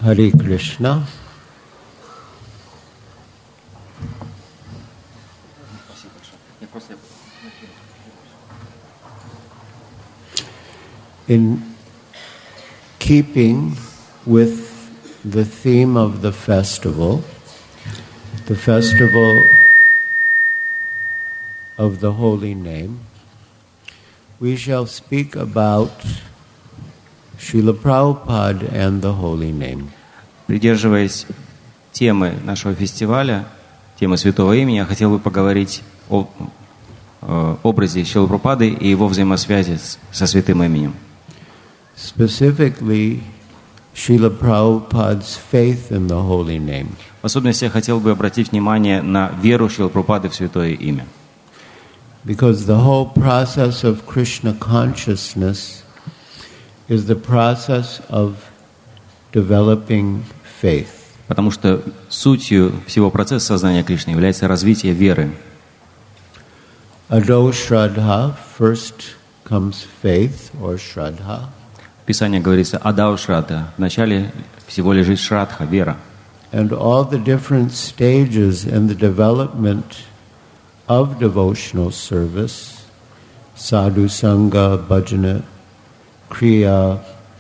Hare Krishna. In keeping with the theme of the festival of the Holy Name, we shall speak about Srila Prabhupada and the Holy Name. Придерживаясь темы нашего фестиваля, темы Святого Имени, я хотел бы поговорить о образе Шрилы Прабхупады и его взаимосвязи со Святым Именем. Specifically, Srila Prabhupada's faith in the Holy Name. В особенности я хотел бы обратить внимание на веру Шрилы Прабхупады в Святое Имя. Because the whole process of Krishna consciousness is the process of developing faith. Потому что сутью всего процесса сознания Кришны является развитие веры. Ado Shraddha, first comes faith or Shraddha. В Писании говорится «Адау Шрадха». Вначале всего лежит Шрадха, вера. And all the different stages in the development of devotional service, sadhu sangha, bhajana, kriya,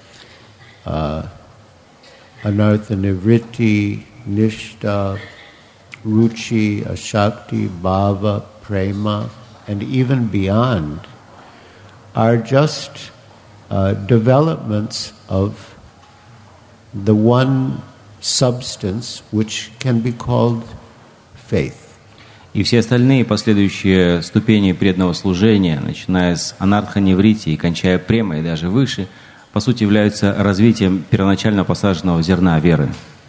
anartha nivritti, nishta, ruchi, ashakti, bhava, prema, and even beyond are just developments of the one substance which can be called faith. И все остальные последующие ступени преданного служения, начиная с анарха-неврити и кончая премой и даже выше, по сути являются развитием первоначально посаженного зерна веры.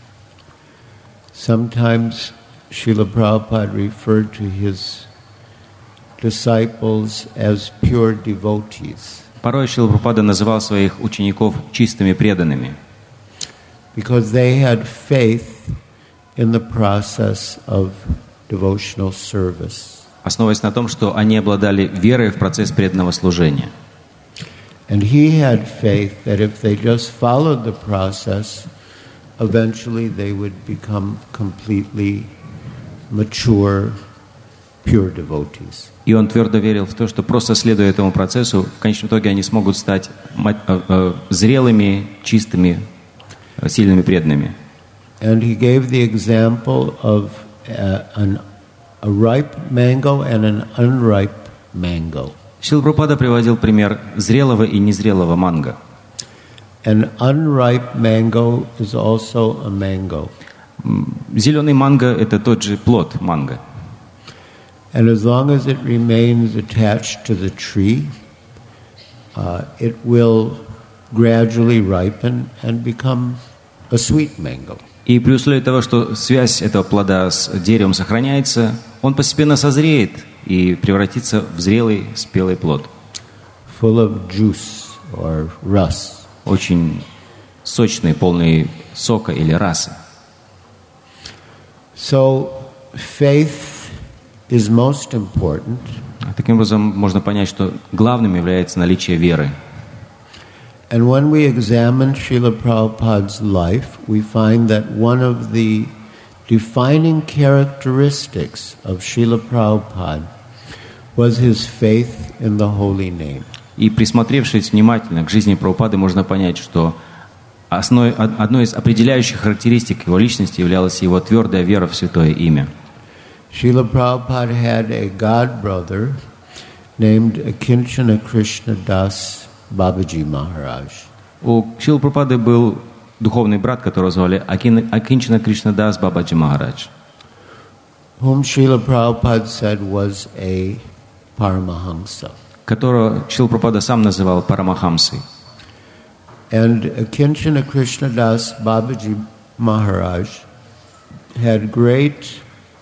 Sometimes Srila Prabhupada referred to his disciples as pure devotees. Порой Шрила Прабхупада называл своих учеников чистыми преданными, because they had faith in the process of devotional service. основываясь на том, что они обладали верой в процесс преданного служения. And he had faith that if they just followed the process, eventually they would become completely mature, pure devotees. И он твердо верил в то, что просто следуя этому процессу, в конечном итоге они смогут стать зрелыми, чистыми, сильными преданными. And he gave the example of a ripe mango and an unripe mango. Шрила Прабхупада приводил пример зрелого и незрелого манго. An unripe mango is also a mango. Зеленый манго – это тот же плод манго. And as long as it remains attached to the tree, it will gradually ripen and become a sweet mango. И при условии того, что связь этого плода с деревом сохраняется, он постепенно созреет и превратится в зрелый, спелый плод. Full of juice or ras. Очень сочный, полный сока или раса. So faith is most important. Таким образом, можно понять, что главным является наличие веры. And when we examine Srila Prabhupada's life, we find that one of the defining characteristics of Srila Prabhupada was his faith in the Holy Name. И присмотревшись внимательно к жизни Прабхупады, можно понять, что одной из определяющих характеристик его личности являлась его твердая вера в Святое Имя. Srila Prabhupada had a god brother named Akinchana Krishna Das Babaji Maharaj. У Шрилы Прабхупады был духовный брат, которого звали Акинчана Кришнадас Бабаджи Махарадж, whom Srila Prabhupada said was a Paramahamsa. которого Шрила Прабхупада сам называл Парамахамсой. And Akinchana Krishna Das Babaji Maharaj had great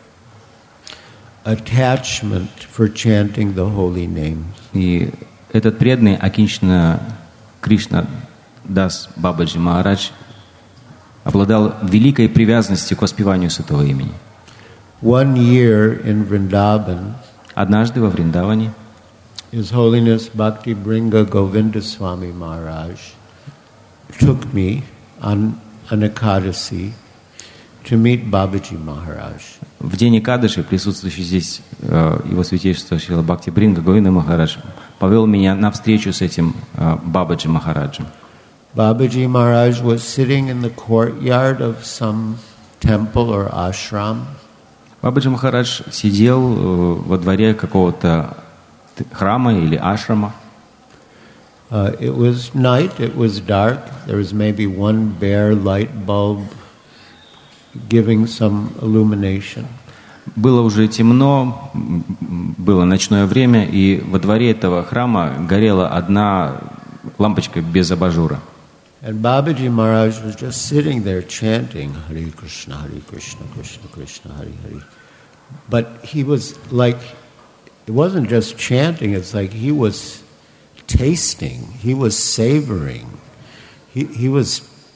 attachment for chanting the holy names. И этот преданный Акинчана Кришна Дас Бабаджи Махарадж обладал великой привязанностью к воспеванию Святого Имени. One year in Vrindavan, Однажды во Вриндаване His Holiness Bhakti Bringa Govinda Swami Maharaj took me on an Ekadasi to meet Babaji Maharaj. В день Экадаши присутствующий здесь его святейшество Шрила Бхакти Бринга Говинда Махарадж повел меня на встречу с этим Бабаджи Махараджем. Babaji Maharaj was sitting in the courtyard of some temple or ashram. Бабаджи Махарадж сидел во дворе какого-то храма или ашрама. It was night, it was dark. There was maybe one bare light bulb giving some illumination. Было уже темно, было ночное время, и во дворе этого храма горела одна лампочка без абажура. And Babaji Maharaj was just sitting there chanting Hare Krishna, Krishna Krishna, Hare Hare. But he was like, it wasn't just chanting, it's like he was tasting, he was savoring, he was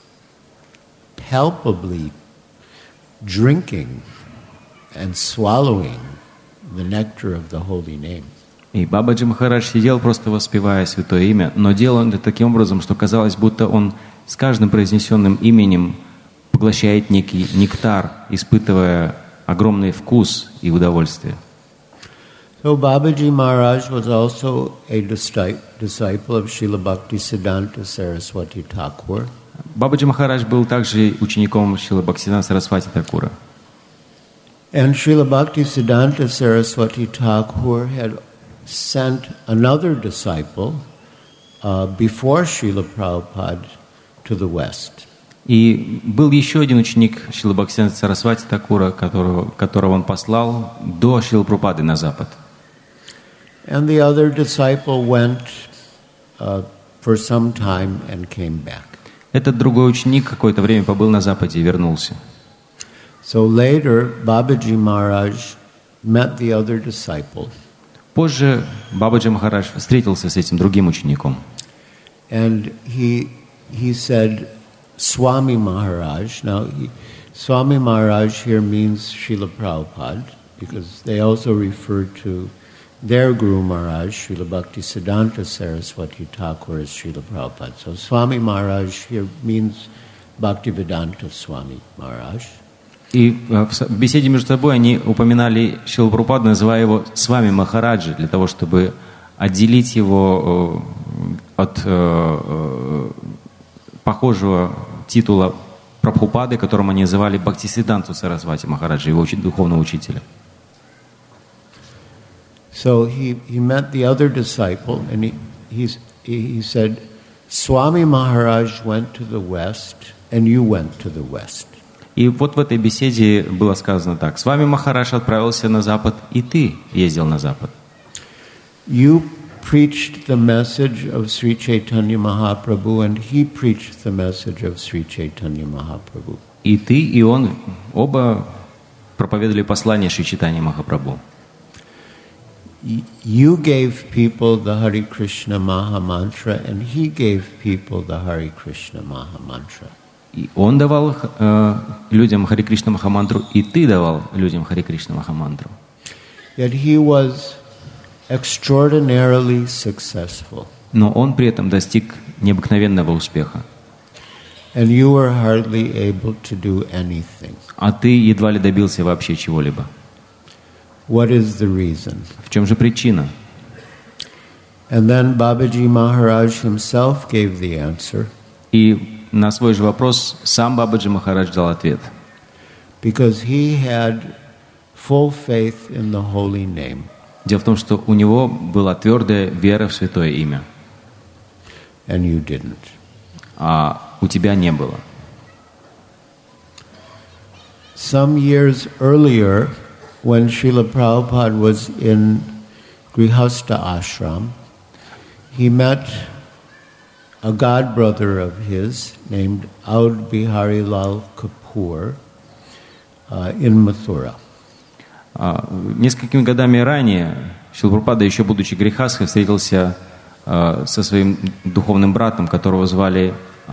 palpably drinking and swallowing the nectar of the holy name. И Бабаджи Махарадж сидел, просто воспевая святое имя, но делал он это таким образом, что казалось, будто он с каждым произнесенным именем поглощает некий нектар, испытывая огромный вкус и удовольствие. So Babaji Maharaj was also a disciple of Srila Bhaktisiddhanta Saraswati Thakur. Бабаджи Махарадж был также учеником Шрила Бхактисиданта Сарасвати Такура. And Srila Bhaktisiddhanta Saraswati Thakur had sent another disciple before Srila Prabhupada to the West. И был еще один ученик Шрила Бхактисиданта Сарасвати Такура, которого он послал до Шрилы Прабхупады на Запад. And the other disciple went for some time and came back. Этот другой ученик какое-то время побыл на Западе и вернулся. So later, Babaji Maharaj met the other disciple. Позже Бабаджи Махарадж встретился с этим другим учеником. And he said, Swami Maharaj. Now, Swami Maharaj here means Srila Prabhupada, because they also refer to their Guru Maharaj, Srila Bhaktisiddhanta Saraswati Thakur, as Srila Prabhupada. So Swami Maharaj here means Bhaktivedanta Swami Maharaj. И в беседе между собой они упоминали Шрилу Прабхупаду, называя его Свами Махараджи, для того, чтобы отделить его от похожего титула Прабхупады, которым они называли Бхактисидданту Сарасвати Махараджи, его духовного учителя. So he met the other disciple, and he said, Swami Maharaj went to the West, and you went to the West. И вот в этой беседе было сказано так: «С вами Махарадж отправился на Запад, и ты ездил на Запад». You preached the message of Sri Chaitanya Mahaprabhu, and he preached the message of Sri Chaitanya Mahaprabhu. И ты, и он оба проповедовали послание Шри Чайтаньи Махапрабху. You gave people the Hare Krishna Maha Mantra, and he gave people the Hare Krishna Maha Mantra. И он давал людям Харе Кришна Махамантру, и ты давал людям Харе Кришна Махамантру. Yet he was extraordinarily successful. Но он при этом достиг необыкновенного успеха. And you were hardly able to do anything. А ты едва ли добился вообще чего-либо. What is the reason? В чем же причина? And then Babaji Maharaj himself gave the answer. И на свой же вопрос сам Бабаджи Махарадж дал ответ. Because he had full faith in the holy name. Дело в том, что у него была твердая вера в святое имя. And you didn't. А у тебя не было. Some years earlier, when Srila Prabhupada was in Grihastha Ashram, he met a godbrother of his named Aud Bihari Lal Kapoor in Mathura. Несколькими годами ранее Шрила Прабхупада, еще будучи грехастхой, встретился со своим духовным братом, которого звали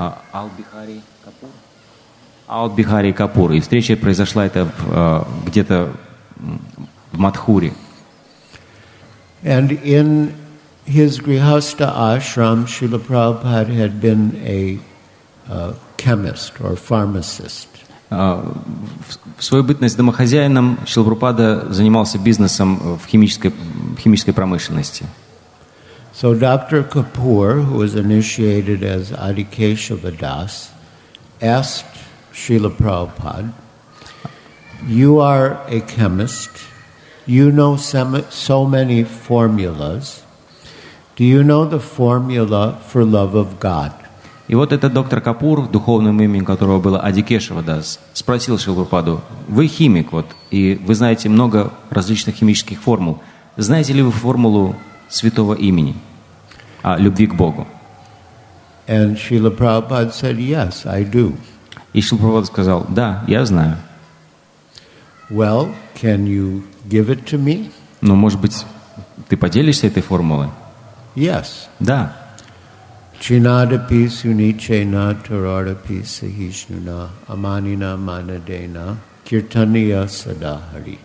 Ауд Бихари Капур. И встреча произошла это где-то в Мадхуре. And in his Grihastha ashram, Srila Prabhupada had been a chemist or pharmacist. В свою бытность домохозяином Шрила Прабхупада занимался бизнесом в химической промышленности. So Dr. Kapoor, who was initiated as Adi Keshava Das, asked Srila Prabhupada, "You are a chemist. You know so many formulas. Do you know the formula for love of God?" И вот этот доктор Капур, духовным именем которого было Ади Кешава Дас, спросил Шрилу Прабхупаду: «Вы химик, и вы знаете много различных химических формул. Знаете ли вы формулу святого имени, любви к Богу?» And Srila Prabhupada said, "Yes, I do." И Шрила Прабхупада сказал: «Да, я знаю». Well, can you give it to me? Но, может быть, ты поделишься этой формулой? Yes. Да. Chinadapi sunichena taradapi sahishnuna amanina manadena kirtaniya sadahari.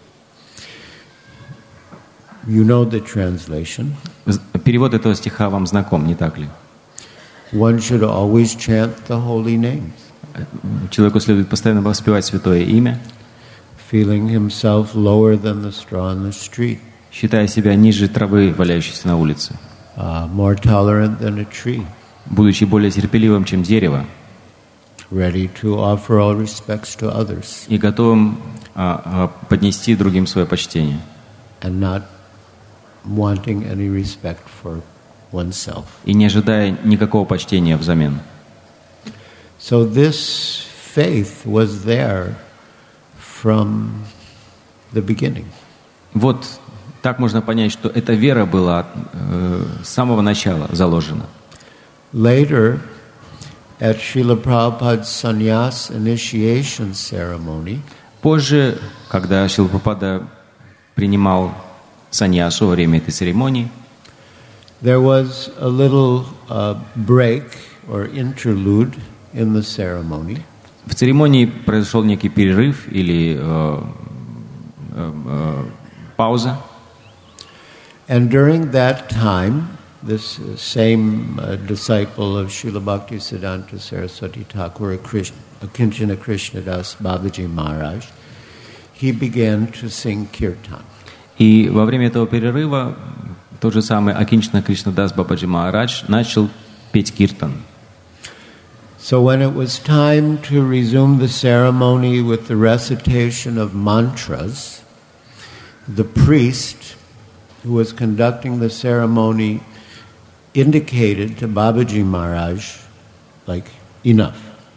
You know the translation. Перевод этого стиха вам знаком, не так ли? One should always chant the holy names. Человеку следует постоянно воспевать святое имя, feeling himself lower than the straw on the street, считая себя ниже травы, валяющейся на улице, more tolerant than a tree, будучи более терпеливым, чем дерево, ready to offer all respects to others, и готовым поднести другим свое почтение, and not wanting any respect for oneself. И не ожидая никакого почтения взамен. So this faith was there from the beginning. Вот так можно понять, что эта вера была с самого начала заложена. Later, at Srila Prabhupada's sannyas initiation ceremony, позже, когда Шрила Прабхупада принимал саньясу во время этой церемонии, there was a little break or interlude in the ceremony. В церемонии произошел некий перерыв или пауза. And during that time, this same disciple of Srila Bhaktisiddhanta Saraswati Thakur, Akinchana Krishnadas Babaji Maharaj, he began to sing kirtan. И во время этого перерыва тот же самый Акинчана Кришнадас Бабаджи Махарадж начал петь киртан. So when it was time to resume the ceremony with the recitation of mantras, the priest who was conducting the ceremony indicated to Babaji Maharaj, like, enough.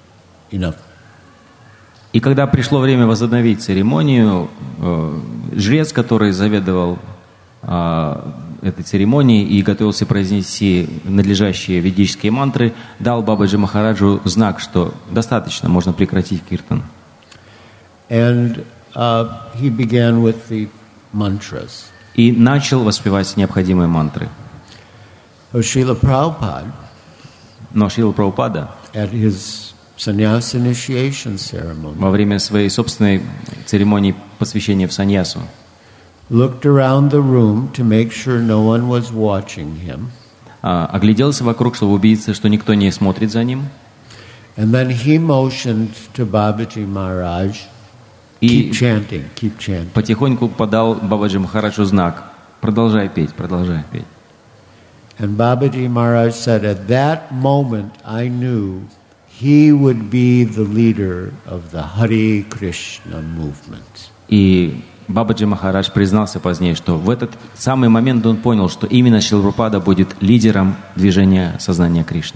И когда пришло время возобновить церемонию, жрец, который заведовал этой церемонии и готовился произнести надлежащие ведические мантры, дал Бабаджи Махараджу знак, что достаточно, можно прекратить киртан. And he began with the mantras. И начал воспевать необходимые мантры. So Srila Prabhupada, но Шрила Прабхупада at his sannyas initiation ceremony, во время своей собственной церемонии посвящения в саньясу looked around the room to make sure no one was watching him. Огляделся вокруг, чтобы убедиться, что никто не смотрит за ним. And then he motioned to Babaji Maharaj, keep chanting, keep chanting. Потихоньку подал Бабаджи Махараджу знак: продолжай петь, продолжай петь. And Babaji Maharaj said, at that moment I knew he would be the leader of the Hare Krishna movement. И Бабаджи Махарадж признался позднее, что в этот самый момент он понял, что именно Шрила Прабхупада будет лидером движения сознания Кришны.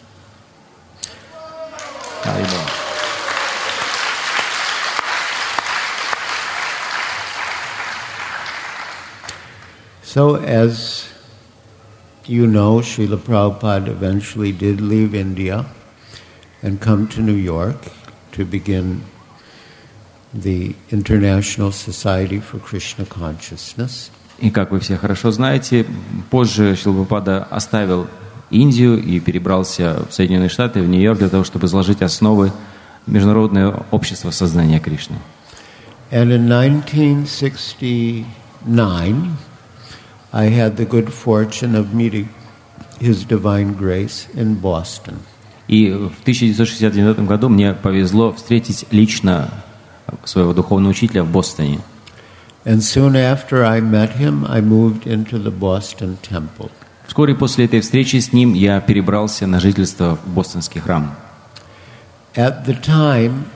So as you know, Srila Prabhupada eventually did leave India and come to New York to begin the International Society for Krishna Consciousness. И как вы все хорошо знаете, позже Шрила Прабхупада оставил Индию и перебрался в Соединенные Штаты, в Нью-Йорк, для того, чтобы изложить основы Международного общества сознания Кришны. And in 1969, I had the good fortune of meeting His Divine Grace in Boston. И в 1969 году мне повезло встретить лично своего духовного учителя в Бостоне. And soon after I met him, I moved into the Boston Temple. Вскоре после этой встречи с ним я перебрался на жительство в бостонский храм. At the time,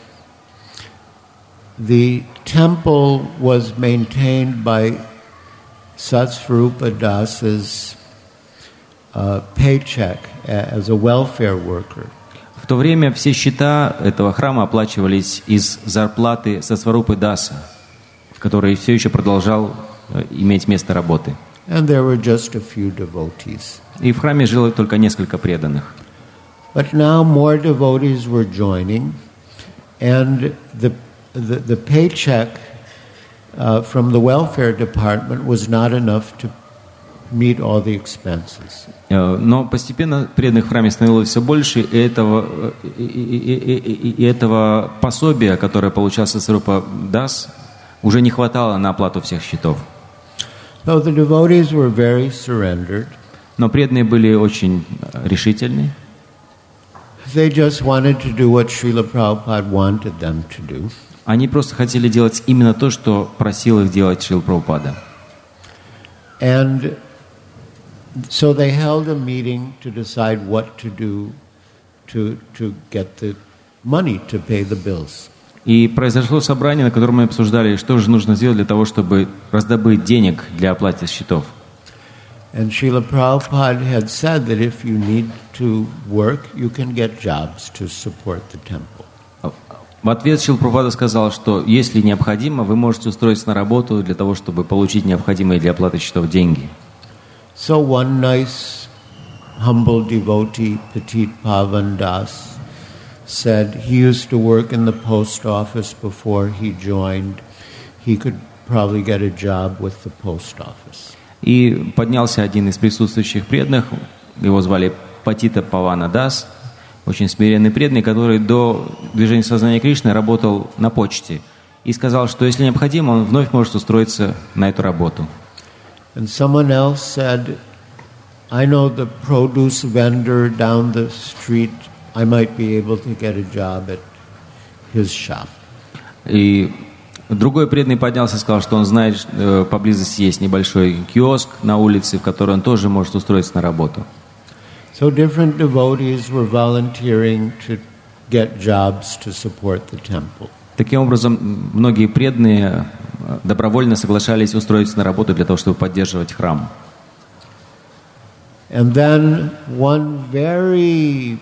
the temple was maintained by Satsvarupa Das's paycheck as a welfare worker. В то время все счета этого храма оплачивались из зарплаты Сатсварупы Даса, который все еще продолжал иметь место работы. And there were just a few devotees. И в храме жило только несколько преданных. But now more devotees were joining, and the paycheck from the welfare department was not enough to meet all the expenses. Но постепенно преданных в храме становилось все больше, и этого пособия, которое получал Сатсварупа Дас, уже не хватало на оплату всех счетов. So the devotees were very surrendered. Но преданные были очень решительны. They just wanted to do what Srila Prabhupada wanted them to do. Они просто хотели делать именно то, что просил их делать Шрила Прабхупада. And so they held a meeting to decide what to do to get the money to pay the bills. И произошло собрание, на котором мы обсуждали, что же нужно сделать для того, чтобы раздобыть денег для оплаты счетов. And Srila Prabhupada had said that if you need to work, you can get jobs to support the temple. В ответ Шрила Прабхупада сказал, что если необходимо, вы можете устроиться на работу для того, чтобы получить необходимые для оплаты счетов деньги. So one nice, humble devotee, Petit Pavan Das, said he used to work in the post office before he joined. He could probably get a job with the post office. И поднялся один из присутствующих преданных, его звали Патита Павана Дас, очень смиренный преданный, который до движения сознания Кришны работал на почте. И сказал, что если необходимо, он вновь может устроиться на эту работу. And someone else said, I know the produce vendor down the street, I might be able to get a job at his shop. И другой преданный поднялся и сказал, что он знает, поблизости есть небольшой киоск на улице, в который он тоже может устроиться на работу. So different devotees were volunteering to get jobs to support the temple. Таким образом, многие преданные добровольно соглашались устроиться на работу для того, чтобы поддерживать храм. And then one very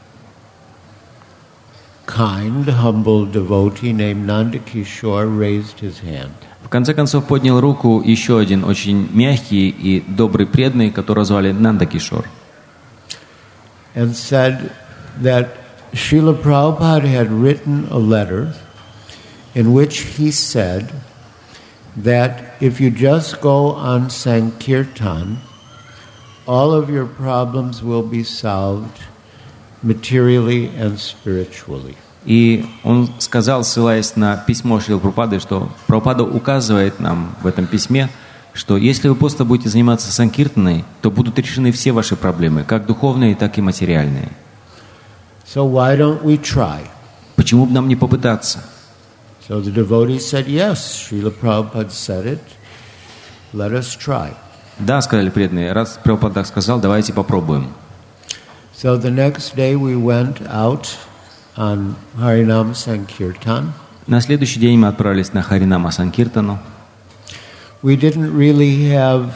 kind, humble devotee named Nandakishore raised his hand. В конце концов поднял руку еще один очень мягкий и добрый преданный, которого звали Нандакишор. And said that Srila Prabhupada had written a letter in which he said that if you just go on Sankirtan, all of your problems will be solved materially and spiritually. И он сказал, ссылаясь на письмо Шрилы Прабхупады, что Прабхупада указывает нам в этом письме, что если вы просто будете заниматься санкиртаной, то будут решены все ваши проблемы, как духовные, так и материальные. So why don't we try? Почему бы нам не попытаться? So the devotee said, yes, Srila Prabhupada said it, let us try. Да, сказали преданные, раз Прабхупада так сказал, давайте попробуем. So the next day we went out on Harinam Sankirtan. На следующий день мы отправились на Харинама Санкиртану. We didn't really have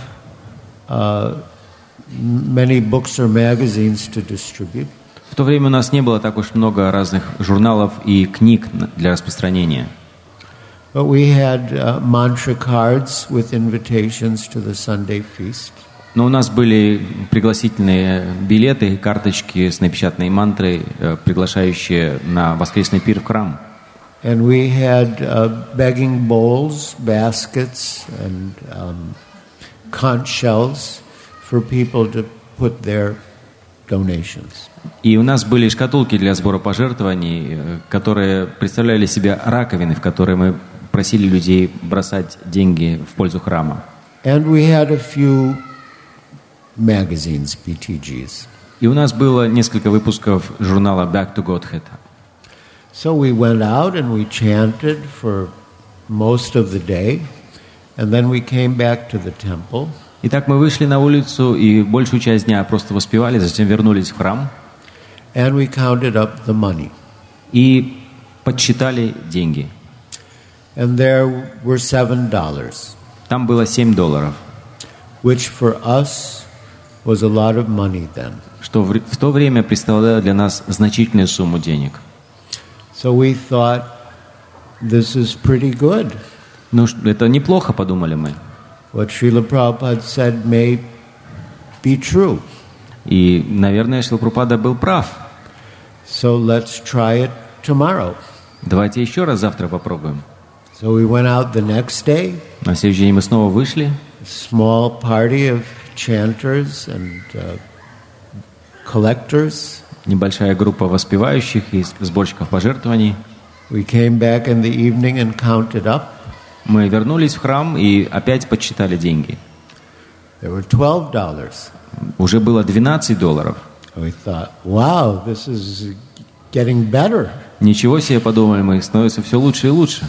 many books or magazines to distribute. В то время у нас не было так уж много разных журналов и книг для распространения. But we had mantra cards with invitations to the Sunday feast. Но у нас были пригласительные билеты, карточки с напечатанной мантрой, приглашающие на воскресный пир в храм. And we had begging bowls, baskets, and conch shells for people to put their donations. И у нас были шкатулки для сбора пожертвований, которые представляли себя раковины, в которые мы просили людей бросать деньги в пользу храма. And we had a few magazines, BTGs. И у нас было несколько выпусков журнала Back to Godhead. So we went out and we chanted for most of the day, and then we came back to the temple. Итак, мы вышли на улицу и большую часть дня просто воспевали, затем вернулись в храм. And we counted up the money. И подсчитали деньги. And there were $7, Там было $7, which for us was a lot of money then. что в то время представляло для нас значительную сумму денег. So we thought, this is pretty good. Ну, это неплохо, подумали мы. What Srila Prabhupada said may be true. И, наверное, Шрила Прабхупада был прав. So let's try it tomorrow. Давайте еще раз завтра попробуем. So we went out the next day. На следующий день мы снова вышли. A small party of chanters and collectors. Небольшая группа воспевающих и сборщиков пожертвований. We came back in the evening and counted up. Мы вернулись в храм и опять подсчитали деньги. There were $12. Уже было $12. We thought, wow, this is getting better. Ничего себе, подумали мы, становится все лучше и лучше.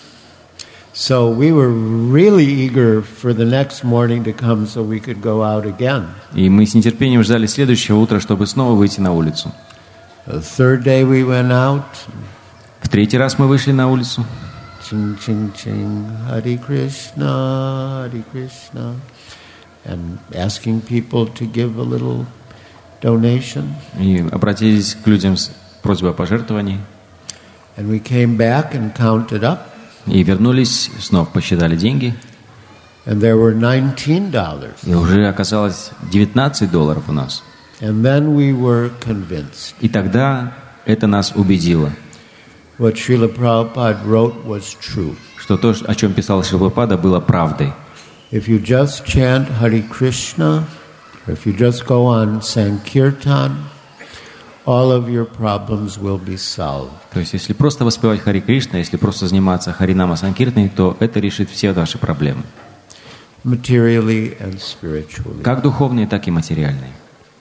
So we were really eager for the next morning to come so we could go out again. И мы с нетерпением ждали следующего утра, чтобы снова выйти на улицу. The third day we went out. В третий раз мы вышли на улицу. Ching, ching, ching, Hare Krishna, Hare Krishna. And asking people to give a little donation. И обратились к людям с просьбой о пожертвовании. And we came back and counted up. И вернулись, снова посчитали деньги. And there were $19. И уже оказалось $19 у нас. And then we were convinced. И тогда это нас убедило, What Srila Prabhupada wrote was true. что то, о чем писал Шрила Прабхупада, было правдой. If you just chant Hare Krishna, or if you just go on Sankirtan, all of your problems will be solved. То есть, если просто воспевать Хари Кришна, если просто заниматься Харинама Санкиртаной, то это решит все ваши проблемы. Materially and spiritually. Как духовные, так и материальные.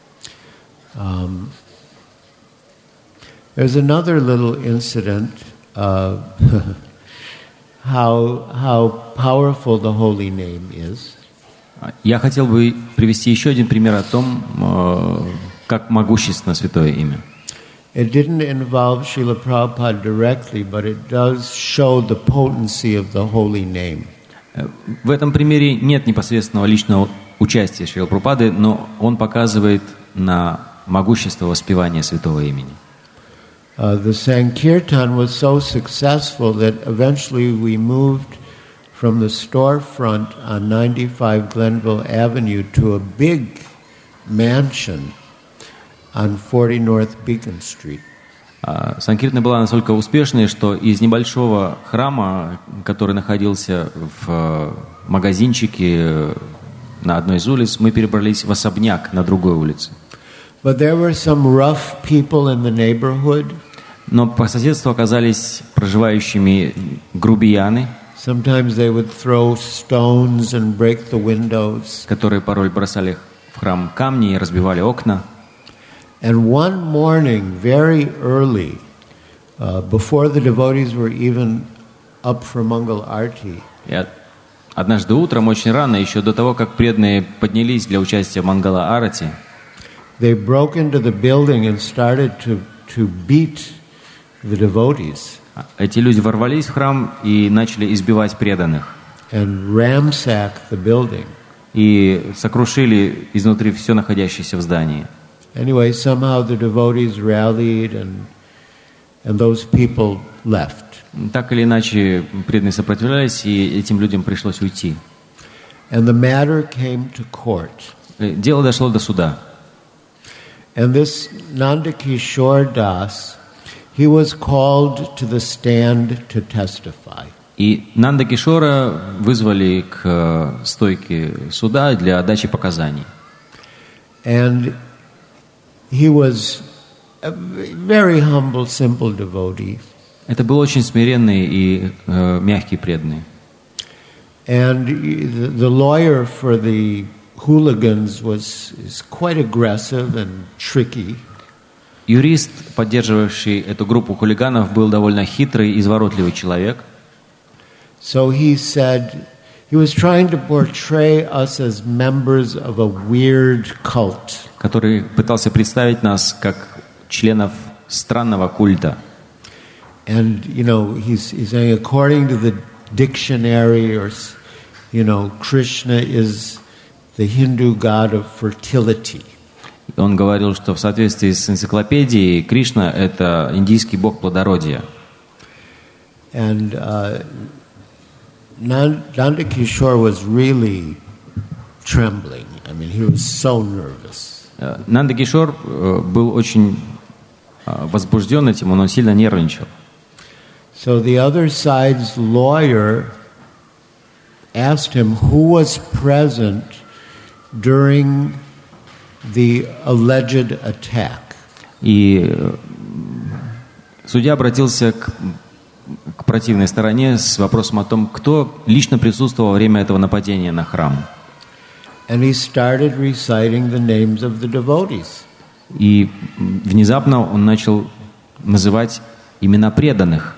There's another little incident of how powerful the holy name is. Я хотел бы привести еще один пример о том, как могущественно святое имя. It didn't involve Srila Prabhupada directly, but it does show the potency of the holy name. В этом примере нет непосредственного личного участия Шрилы Прабхупады, но он показывает на могущество воспевания святого имени. The Sankirtan was so successful that eventually we moved from the storefront on 95 Glenville Avenue to a big mansion on 40 North Beacon Street. Санкиртана была настолько успешной, что из небольшого храма, который находился в магазинчике на одной из улиц, мы перебрались в особняк на другой улице. But there were some rough people in the neighborhood. Но по соседству оказались проживающими грубияны, Sometimes they would throw stones and break the windows. которые порой бросали в храм камни и разбивали окна. And one morning, very early, before the devotees were even up for Mangal Arti, И однажды утром, очень рано, еще до того, как преданные поднялись для участия в Мангала Арати, they broke into the building and started to beat the devotees эти люди ворвались в храм и начали избивать преданных. and ransack the building. И сокрушили изнутри все находящееся в здании. Anyway, somehow the devotees rallied and those people left. Так или иначе, преданные сопротивлялись, и этим людям пришлось уйти. And the matter came to court. Дело дошло до суда. And this Nandakishore Das, he was called to the stand to testify. И Нанда Кишора вызвали к стойке суда для дачи показаний. And he was a very humble, simple devotee. Это был очень смиренный и мягкий преданный. And the lawyer for the hooligans is quite aggressive and tricky. Юрист, поддерживавший эту группу хулиганов, был довольно хитрый, изворотливый человек. So he said, he was trying to portray us as members of a weird cult. Который пытался представить нас как членов странного культа. And, he's saying, according to the dictionary, or, Krishna is the Hindu god of fertility. Он говорил, что в соответствии с энциклопедией Кришна – это индийский бог плодородия. And Nanda Kishore was really trembling. I mean, he was so nervous. Нанда Кишор был очень возбужден этим, он сильно нервничал. So the other side's lawyer asked him who was present during the alleged attack. И судья обратился к противной стороне с вопросом о том, кто лично присутствовал во время этого нападения на храм. And he started reciting the names of the devotees. И внезапно он начал называть имена преданных.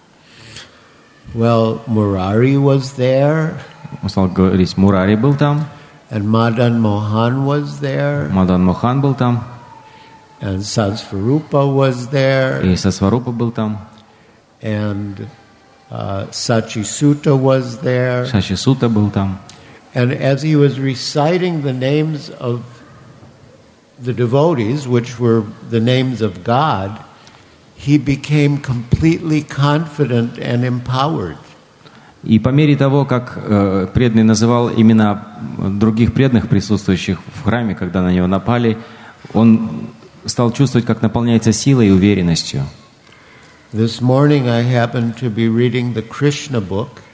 Well, Murari was there. Он стал говорить, Мурари был там. And Madan Mohan was there. Мадан Мохан был там. And Sasvarupa was there. И Сасварупа был там. And Sachi Sutta was there. Шачи Сута был там. And as he was reciting the names of the devotees, which were the names of God, he became completely confident and empowered. И по мере того, как преданный называл имена других преданных, присутствующих в храме, когда на него напали, он стал чувствовать, как наполняется силой и уверенностью. This morning I happened to be reading the Krishna book,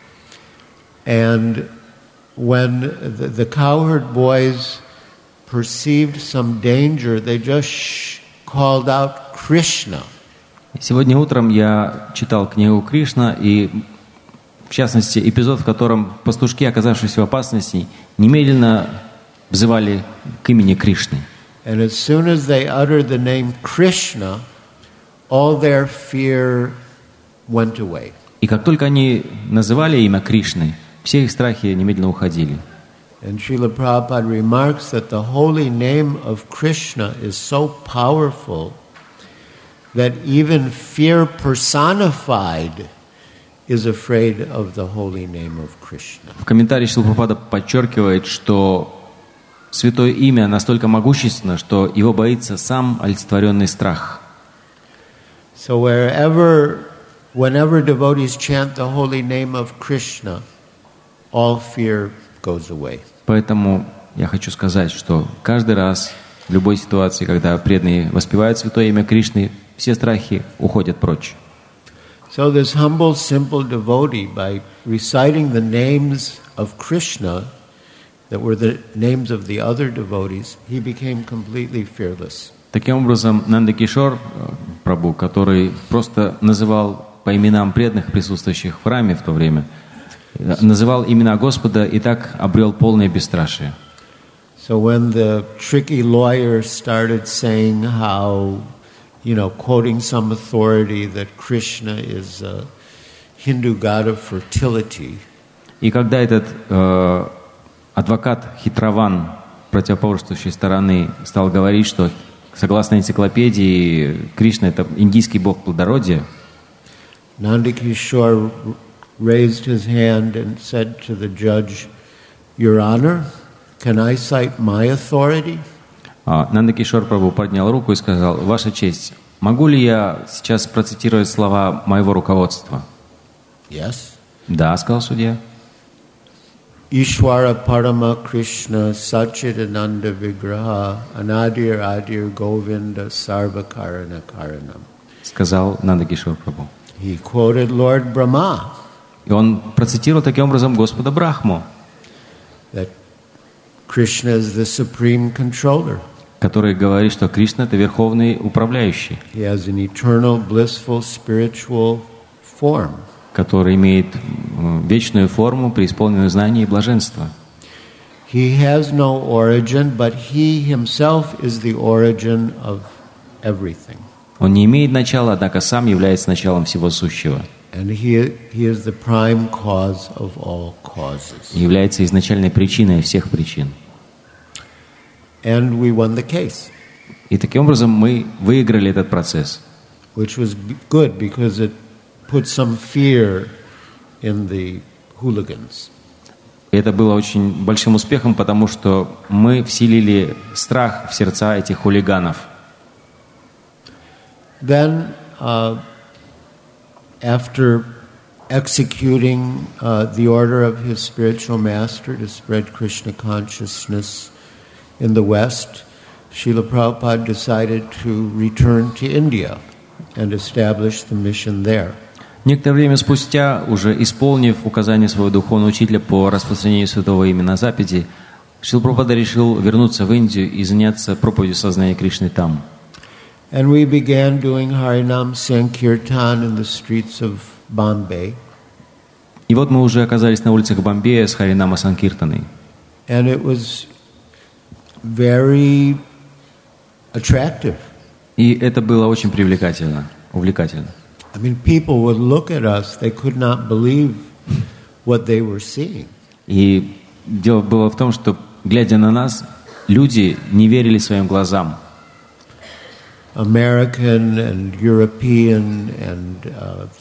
and when the cowherd boys perceived some danger, they just called out Krishna. Сегодня утром я читал книгу Кришна, и в частности эпизод, в котором пастушки, оказавшись в опасности, немедленно взывали к имени Кришны. And as soon as they uttered the name Krishna, all their fear went away. И как только они называли имя Кришны, все их страхи немедленно уходили. And Srila Prabhupada remarks that the holy name of Krishna is so powerful that even fear personified is afraid of the holy name of Krishna. В комментарии Шрила Прабхупада подчеркивает, что святое имя настолько могущественно, что его боится сам олицетворенный страх. So whenever devotees chant the holy name of Krishna, all fear goes away. Поэтому я хочу сказать, что каждый раз, в любой ситуации, когда преданные воспевают святое имя Кришны, все страхи уходят прочь. So this humble, simple devotee, by reciting the names of Krishna, that were the names of the other devotees, he became completely fearless. Таким образом, Нанда Кишор Прабху, который просто называл по именам преданных, присутствующих в храме в то время, называл имена Господа и так обрел полное бесстрашие. So when the tricky lawyer started saying how, quoting some authority that Krishna is a Hindu god of fertility. И когда этот адвокат хитрован противоположствующей стороны стал говорить, что согласно энциклопедии Кришна это индийский бог плодородия, Nanda Kishore raised his hand and said to the judge, Your Honor, can I cite my authority? Нанда Кишор Прабху поднял руку и сказал: «Ваша честь, могу ли я сейчас процитировать слова моего руководства?» Yes. «Да», — сказал судья. Ishwara Parama Krishna Sachidananda Vigraha Anadir Adir Govinda Sarva Karana Karanam. Сказал Нанда Кишор Прабху. He quoted Lord Brahma. И он процитировал таким образом Господа Брахму, That Krishna is the supreme controller. который говорит, что Кришна — это верховный управляющий, He has an eternal, blissful, spiritual form. который имеет вечную форму, преисполненную знания и блаженства. He has no origin, but he himself is the origin of everything. Он не имеет начала, однако сам является началом всего сущего. And he is the prime cause of all causes. Является изначальной причиной всех причин. And we won the case. И таким образом мы выиграли этот процесс. Which was good because it put some fear in the hooligans. И это было очень большим успехом, потому что мы вселили страх в сердца этих хулиганов. Then, after executing the order of his spiritual master to spread Krishna consciousness in the West, Srila Prabhupada decided to return to India and establish the mission there. Некоторое время спустя, уже исполнив указания своего духовного учителя по распространению святого имени на Западе, Шрила Прабхупада решил вернуться в Индию и заняться проповедью сознания Кришны там. And we began doing Harinam Sankirtan in the streets of Bombay. И вот мы уже оказались на улицах Бомбея с Харинама Санкиртаной. And it was very attractive. И это было очень привлекательно, увлекательно. I mean, people would look at us, they could not believe what they were seeing. И дело было в том, что, глядя на нас, люди не верили своим глазам. American and European and,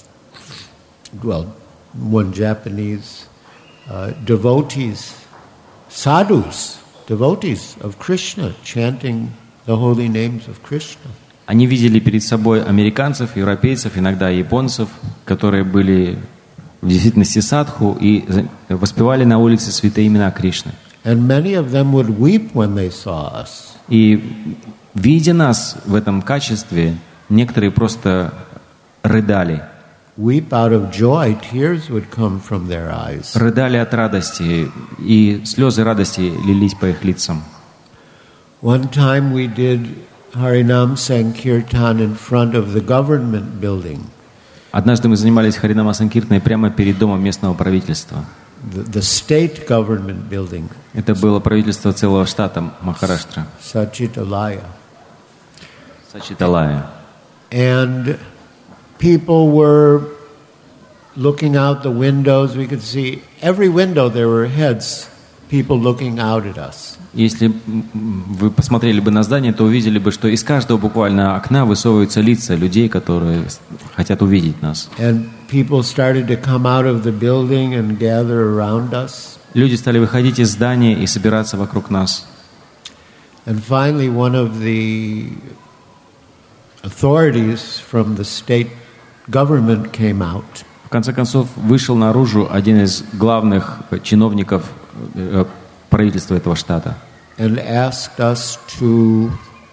one Japanese, devotees, sadhus, devotees of Krishna, chanting the holy names of Krishna. Они видели перед собой американцев, европейцев, иногда японцев, которые были в действительности садху и воспевали на улице святые имена Кришны. And many of them would weep when they saw us. И видя нас в этом качестве, некоторые просто рыдали. Weep out of joy, tears would come from their eyes. Рыдали от радости, и слезы радости лились по их лицам. One time we did Harinam Sankirtan in front of the government building. Однажды мы занимались Харинама Санкиртаной прямо перед домом местного правительства. The state government building. Это было правительство целого штата Махараштра. Sachitalaya. Сачиталая. And people were looking out the windows. We could see every window there were heads, people looking out at us. Если вы посмотрели бы на здание, то увидели бы, что из каждого буквально окна высовываются лица людей, которые хотят увидеть нас. And people started to come out of the building and gather around us. Люди стали выходить из здания и собираться вокруг нас. And finally one of the authorities from the state government came out. В конце концов, вышел наружу один из главных чиновников правительства этого штата. And asked us to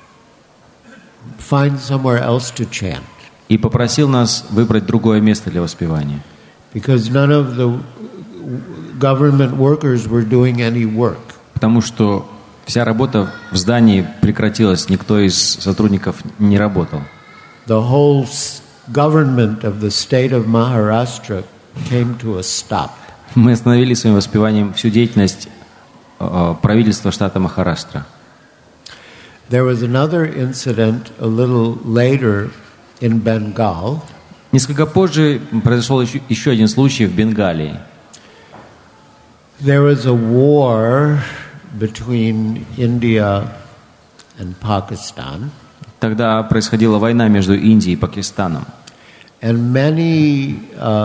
find somewhere else to chant. И попросил нас выбрать другое место для воспевания. Because none of the government workers were doing any work. Потому что вся работа в здании прекратилась, никто из сотрудников не работал. The whole government of the state of Maharashtra came to a stop. Мы остановили своим воспеванием всю деятельность правительства штата Махараштра. There was another incident a little later in Bengal. Несколько позже произошел еще один случай в Бенгалии. There was a war between India and Pakistan. Тогда происходила война между Индией и Пакистаном. And many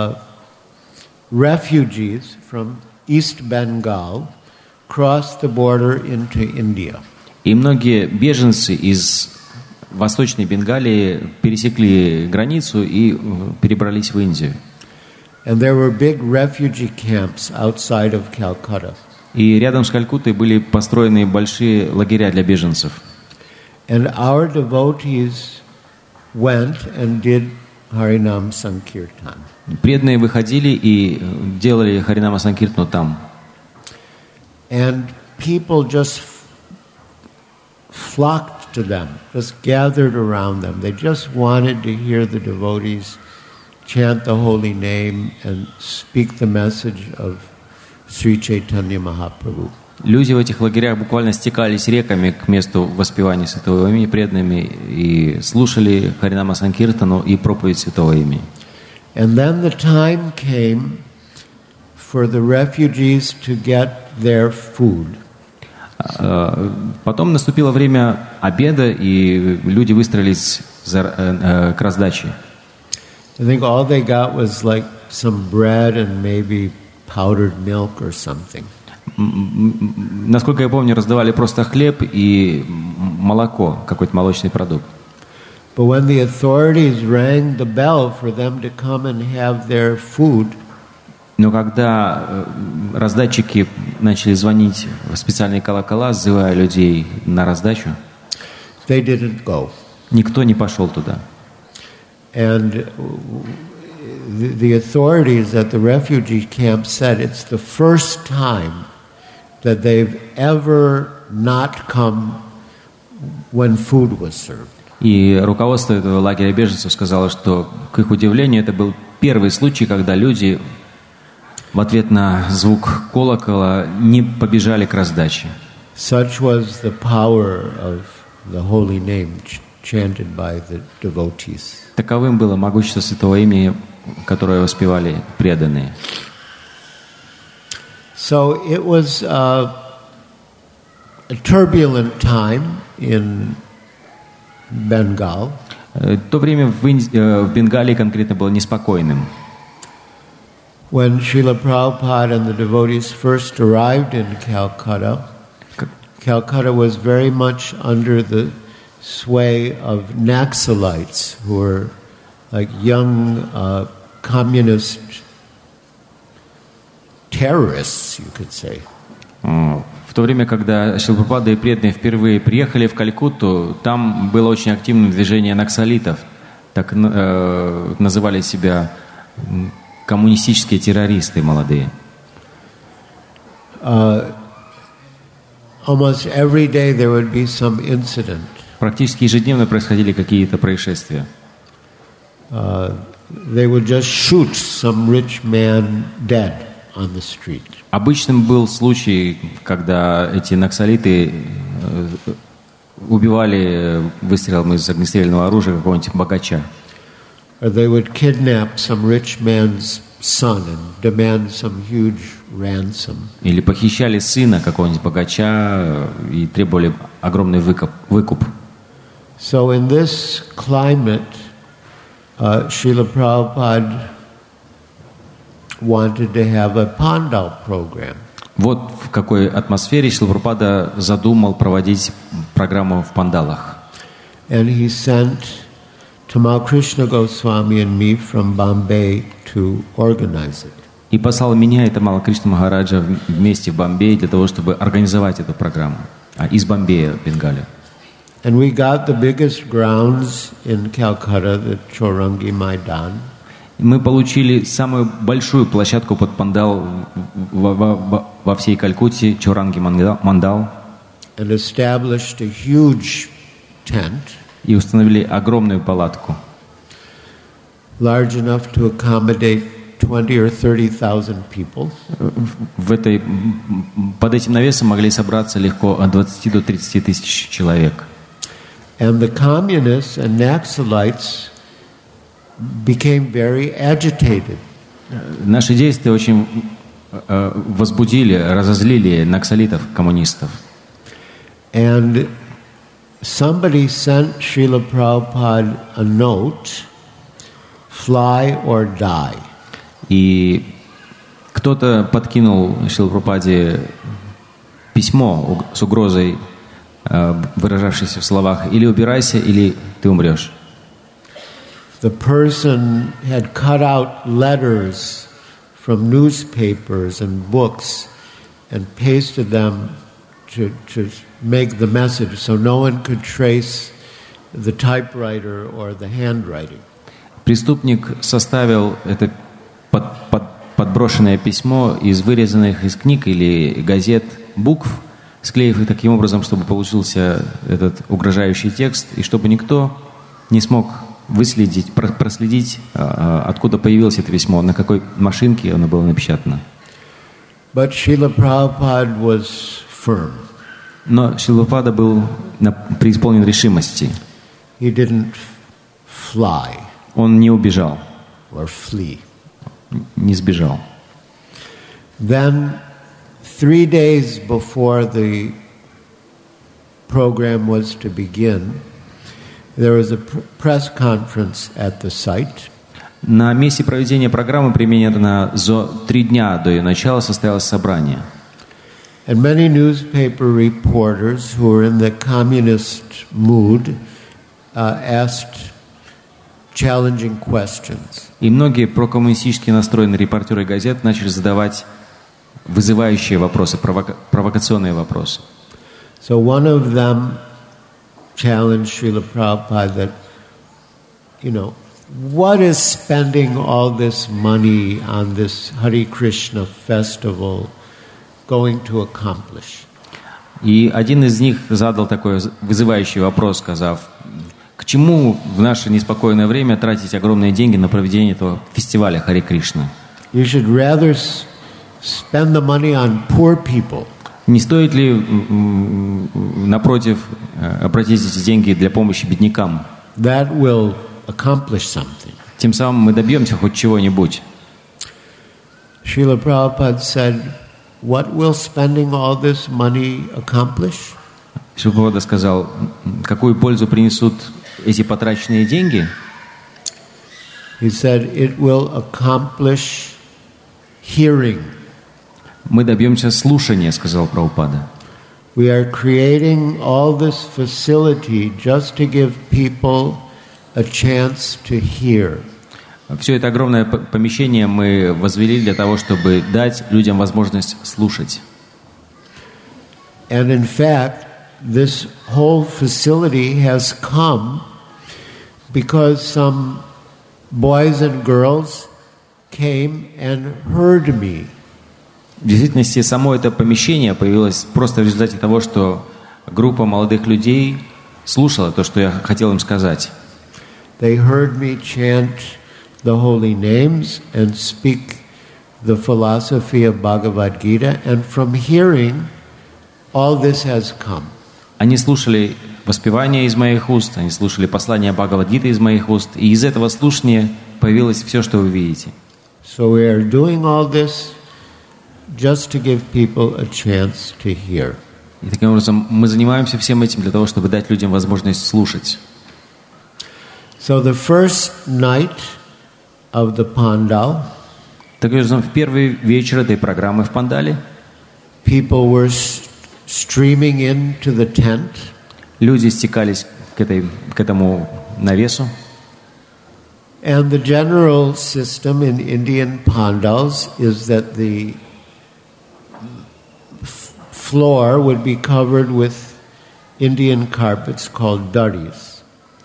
refugees from East Bengal crossed the border into India. И многие беженцы из Восточной Бенгалии пересекли границу и перебрались в Индию. And there were big refugee camps outside of Calcutta. И рядом с Калькуттой были построены большие лагеря для беженцев. And our devotees went and did Harinam Sankirtan. Преданные выходили и делали Харинама Санкиртану там. And people just flocked to them, just gathered around them. They just wanted to hear the devotees chant the holy name and speak the message of Sri Chaitanya Mahaprabhu. Люди в этих лагерях буквально стекались реками к месту воспевания святого имени преданными и слушали Харинама Санкиртану и проповедь святого имени. And then the time came for the refugees to get their food. Потом наступило время обеда, и люди выстроились к раздаче. I think all they got was like some bread and maybe powdered milk or something. Насколько я помню, раздавали просто хлеб и молоко, какой-то молочный продукт. But when the authorities rang the bell for them to come and have their food, но когда раздатчики начали звонить в специальные колокола, сзывая людей на раздачу, they didn't go. Никто не пошел туда. And the authorities at the refugee camp said it's the first time that they've ever not come when food was served. И руководство этого лагеря беженцев сказало, что, к их удивлению, это был первый случай, когда люди в ответ на звук колокола не побежали к раздаче. Such was the power of the holy name chanted by the devotees. Таковым было могущество святого имени, которое воспевали преданные. So it was a turbulent time in Bengal. То время в Бенгалии конкретно было неспокойным. When Srila Prabhupada and the devotees first arrived in Calcutta, Calcutta was very much under the sway of Naxalites, who were like young communist terrorists, you could say. В то время, когда Шрила Прабхупада и преданные впервые приехали в Калькутту, там было очень активное движение наксалитов, так называли себя коммунистические террористы молодые. Almost every day there would be some incident. Практически ежедневно происходили какие-то происшествия. They would just shoot some rich man dead on the street. Обычным был случай, когда эти наксалиты убивали выстрелом из огнестрельного оружия какого-нибудь богача. Or they would kidnap some rich man's son and demand some huge ransom. Или похищали сына какого-нибудь богача и требовали огромный выкуп. So in this climate, Srila Prabhupada wanted to have a Pandal program. Вот в какой атмосфере Шрила Прабхупада задумал проводить программу в пандалах. And he sent Tamal Krishna Goswami and me from Bombay to organize it. И послал меня и Тамала Кришна Махараджа вместе в Бомбей для того, чтобы организовать эту программу. Из Бомбея, Бенгалия. And we got the biggest grounds in Calcutta, the Chowrangi Maidan. Мы получили самую большую площадку под пандал во всей Калькутте, Чоранги Мандал. And established a huge tent. И установили огромную палатку. Large enough to accommodate 20 or 30,000 people. Под этим навесом могли собраться легко от 20 до 30 тысяч человек. And the communists and Naxalites became very agitated. Наши действия очень возбудили, разозлили наксалитов, коммунистов. And somebody sent Srila Prabhupada a note, fly or die. И кто-то подкинул Шриле Прабхупаде письмо с угрозой, выражавшейся в словах «или убирайся, или ты умрешь». The person had cut out letters from newspapers and books and pasted them to make the message so no one could trace the typewriter or the handwriting. Преступник составил это подброшенное письмо из вырезанных из книг или газет букв, склеив их таким образом, чтобы получился этот угрожающий текст, и чтобы никто не смог проследить, откуда появилось это письмо, на какой машинке оно было напечатано. But Srila Prabhupada was firm. Но Шрила Прабхупада был преисполнен решимости. He didn't fly Он не убежал, or flee. не сбежал. Then, 3 days before the program was to begin, there was a press conference at the site. На месте проведения программы примерно за 3 дня до ее начала состоялось собрание. And many newspaper reporters who were in the communist mood asked challenging questions. И многие прокоммунистически настроенные репортеры газет начали задавать вызывающие вопросы, провокационные вопросы. So one of them challenged Srila Prabhupada that, what is spending all this money on this Hare Krishna festival going to accomplish? И один из них задал такой вызывающий вопрос, сказав: к чему в наше неспокойное время тратить огромные деньги на проведение этого фестиваля Харе Кришна? You should rather spend the money on poor people. Не стоит ли, напротив, обратить эти деньги для помощи беднякам? That will accomplish something. Тем самым мы добьемся хоть чего-нибудь. Srila Prabhupada said, what will spending all this money accomplish? Шрила Прабхупада сказал, какую пользу принесут эти потраченные деньги? He said, it will accomplish hearing. Мы добьемся слушания, сказал Прабхупада. We are creating all this facility just to give people a chance to hear. Все это огромное помещение мы возвели для того, чтобы дать людям возможность слушать. And in fact, this whole facility has come because some boys and girls came and heard me. В действительности, само это помещение появилось просто в результате того, что группа молодых людей слушала то, что я хотел им сказать. They heard me chant the holy names and speak the philosophy of Bhagavad Gita, and from hearing, all this has come. Они слушали воспевания из моих уст, они слушали послания Бхагавад-гиты из моих уст, и из этого слушания появилось все, что вы видите. So we are doing all this just to give people a chance to hear. И таким образом мы занимаемся всем этим для того, чтобы дать людям возможность слушать. So the first night of the Pandal, Таким образом, в первый вечер этой программы в Пандале people were streaming into the tent. люди стекались к этому навесу. And the general system in Indian pandals is that the floor would be covered with Indian carpets called dharis.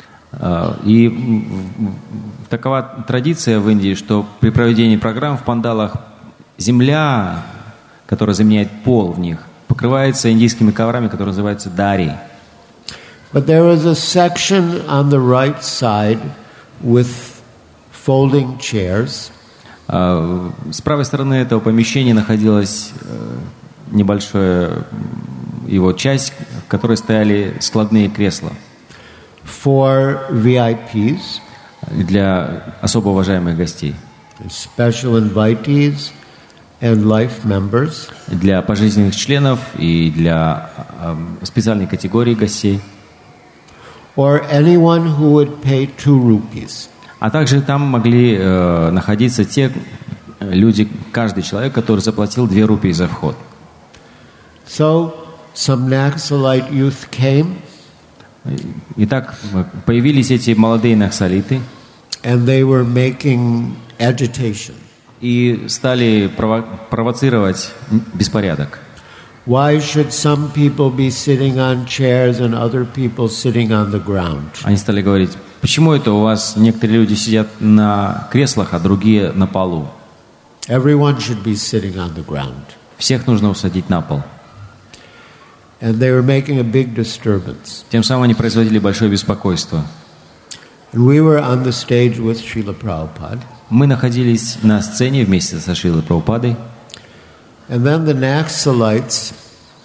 И такова традиция в Индии, что при проведении программ в пандалах земля, которая заменяет пол в них, покрывается индийскими коврами, которые называются дари. But there was a section on the right side with folding chairs. С правой стороны этого помещения находилась небольшая его часть, в которой стояли складные кресла. For VIPs, для особо уважаемых гостей, special invitees and life members, для пожизненных членов и для специальной категории гостей, or anyone who would pay 2 rupees. А также там могли находиться те люди, каждый человек, который заплатил 2 рупии за вход. So some Naxalite youth came. Итак, появились эти молодые нахсалиты, and they were making agitation. И стали провоцировать беспорядок. Why should some people be sitting on chairs and other people sitting on the ground? Они стали говорить: почему это у вас некоторые люди сидят на креслах, а другие на полу? Everyone should be sitting on the ground. Всех нужно усадить на пол. And they were making a big disturbance. Тем самым они производили большое беспокойство. And we were on the stage with Srila Prabhupada. Мы находились на сцене вместе со Шрилой Прабхупадой. And then the Naxalites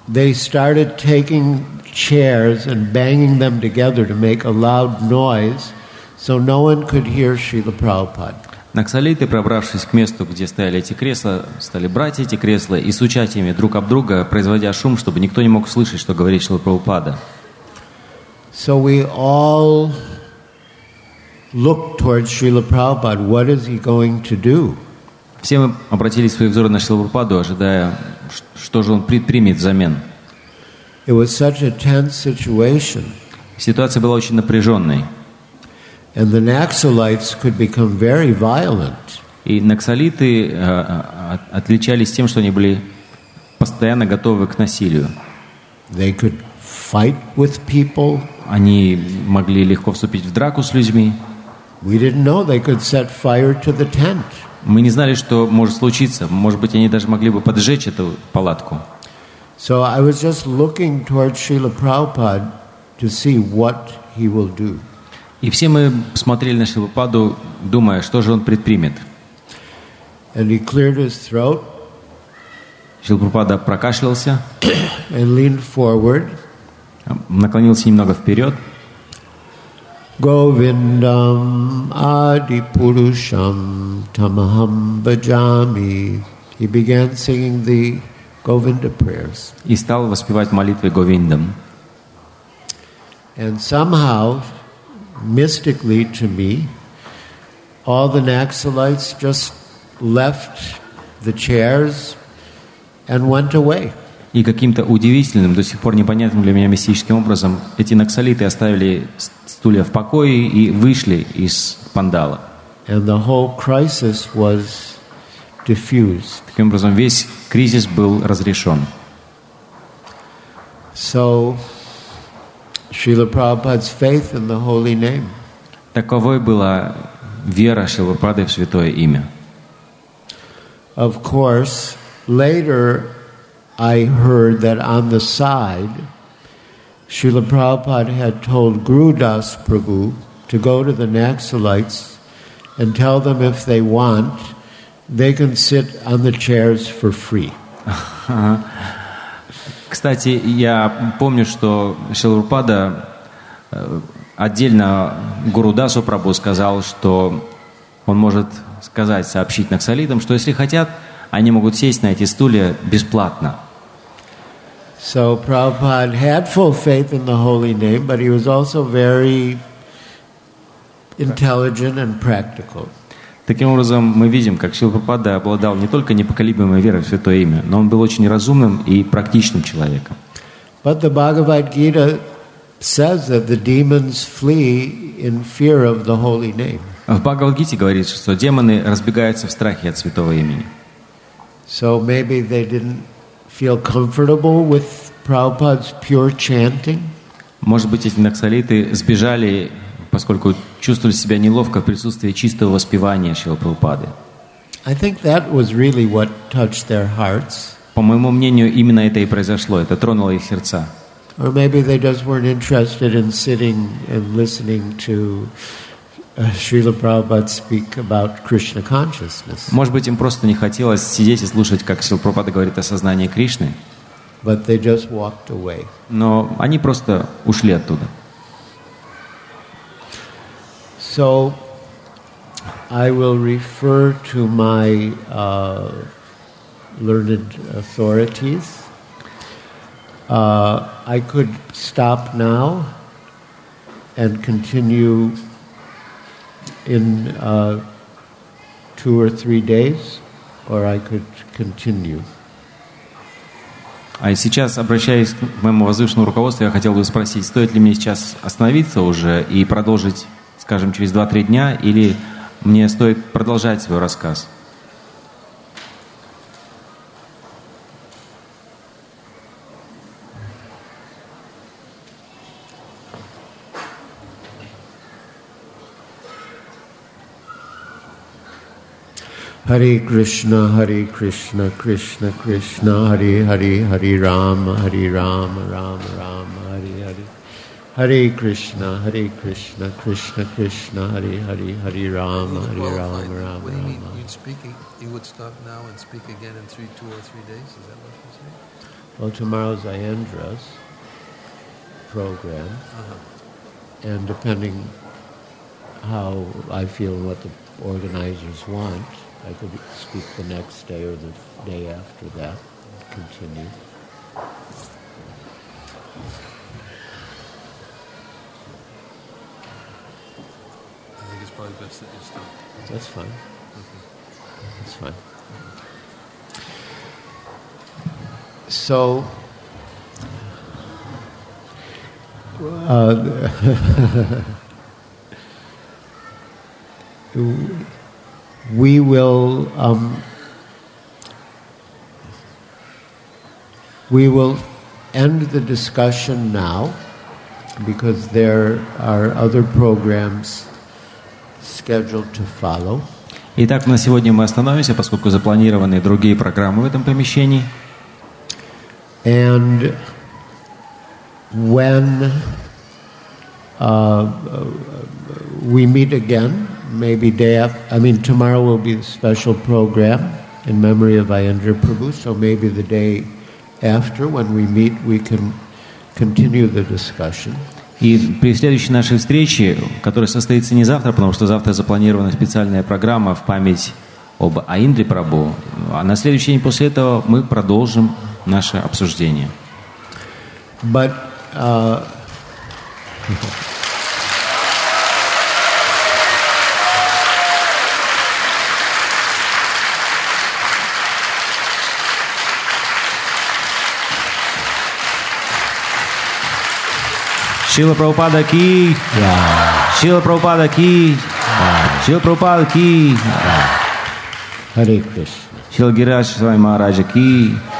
they started taking chairs and banging them together to make a loud noise so no one could hear Srila Prabhupada. Наксалиты, пробравшись к месту, где стояли эти кресла, стали брать эти кресла и стучать ими друг об друга, производя шум, чтобы никто не мог слышать, что говорит Шрила Прабхупада. So we all looked towards Srila Prabhupada. What is he going to do? Все мы обратили свои взоры на Шрилу Прабхупаду, ожидая, что же он предпримет взамен. It was such a tense situation. Ситуация была очень напряженной. And the Naxalites could become very violent. И наксалиты отличались тем, что они были постоянно готовы к насилию. They could fight with people. Они могли легко вступить в драку с людьми. We didn't know they could set fire to the tent. Мы не знали, что может случиться. Может быть, они даже могли бы поджечь эту палатку. So I was just looking towards Srila Prabhupada to see what he will do. И все мы смотрели на Шрилу Прабхупаду, думая, что же он предпримет. And he cleared his throat Шрила Прабхупада прокашлялся, and leaned forward. наклонился немного вперед. Govindam Adipurusham Tamaham Bhajami. He began singing the Govinda prayers. И стал воспевать молитвы Говиндам. And somehow, mystically to me, all the Naxalites just left the chairs and went away. И каким-то удивительным, до сих пор непонятным для меня мистическим образом, эти наксалиты оставили стулья в покое и вышли из пандала. And the whole crisis was diffused. Таким образом, весь кризис был разрешен. So, Srila Prabhupada's faith in the holy name. Таковой была вера Шрилы Прабхупады в святое имя. Of course, later I heard that on the side, Srila Prabhupada had told Guru Das Prabhu to go to the Naxalites and tell them if they want, they can sit on the chairs for free. Кстати, я помню, что Шрила Прабхупада отдельно Гуру Дасу Прабху сказал, что он может сказать, сообщить наксалитам, что если хотят, они могут сесть на эти стулья бесплатно. So Prabhupada had full faith in the holy name, but he was also very intelligent and practical. Таким образом, мы видим, как Шрила Прабхупада обладал не только непоколебимой верой в святое имя, но он был очень разумным и практичным человеком. But the Bhagavad Gita says that the demons flee in fear of the holy name. В Бхагавад-гите говорится, что демоны разбегаются в страхе от святого имени. So maybe they didn't feel comfortable with Prabhupada's pure chanting. Может быть, эти наксалиты сбежали, поскольку чувствовали себя неловко в присутствии чистого воспевания Шрилы Прабхупады. I think that was really what touched their hearts. По моему мнению, именно это и произошло. Это тронуло их сердца. Or maybe they just weren't interested in sitting and listening to Srila Prabhupada speak about Krishna consciousness. Может быть, им просто не хотелось сидеть и слушать, как Шрила Прабхупада говорит о сознании Кришны. But they just walked away. Но они просто ушли оттуда. So I will refer to my learned authorities. I could stop now and continue in 2 or 3 days, or I could continue. А сейчас, обращаясь к моему возвышенному руководству, я хотел бы спросить, стоит ли мне сейчас остановиться уже и продолжить, скажем, через 2-3 дня, или мне стоит продолжать свой рассказ? Hare Krishna, Krishna Krishna, Hare Hare, Hare Rama, Rama Rama, Hare Hare. Hare Krishna, Krishna Krishna, Hare Hare, Hare Rama, Rama Rama. What do you mean? You'd would stop now and speak again in 2 or 3 days? Is that what you're saying? Well, tomorrow's Ayendra's program, and depending how I feel and what the organizers want, I could speak the next day or the day after that, continue. I think it's probably best that you stop. That's fine. Okay. That's fine. So, we will end the discussion now because there are other programs scheduled to follow. Итак, на сегодня мы остановимся, поскольку запланированы другие программы в этом помещении. And when we meet again, maybe tomorrow will be a special program in memory of Ayendra Prabhu, so maybe the day after, when we meet, we can continue the discussion. И при следующей нашей встрече, которая состоится не завтра, потому что завтра запланирована специальная программа в память об Аиндре Прабху, а на следующий день после этого мы продолжим наше обсуждение. But Шрила Прабхупада ки, Шрила Прабхупада ки, Шрила Прабхупада ки, Hare Krishna. Шрила Гираш Свами Махараджа ки.